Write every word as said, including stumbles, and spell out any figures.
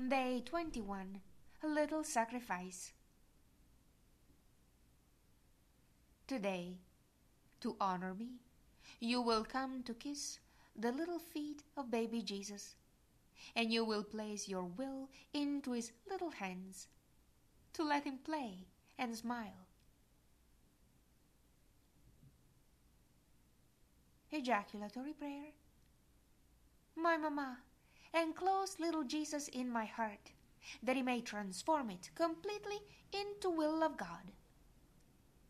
Day twenty-one. A Little Sacrifice. Today, to honor me, you will come to kiss the little feet of baby Jesus, and you will place your will into his little hands to let him play and smile. Ejaculatory prayer. My Mama, enclose little Jesus in my heart, that he may transform it completely into will of God.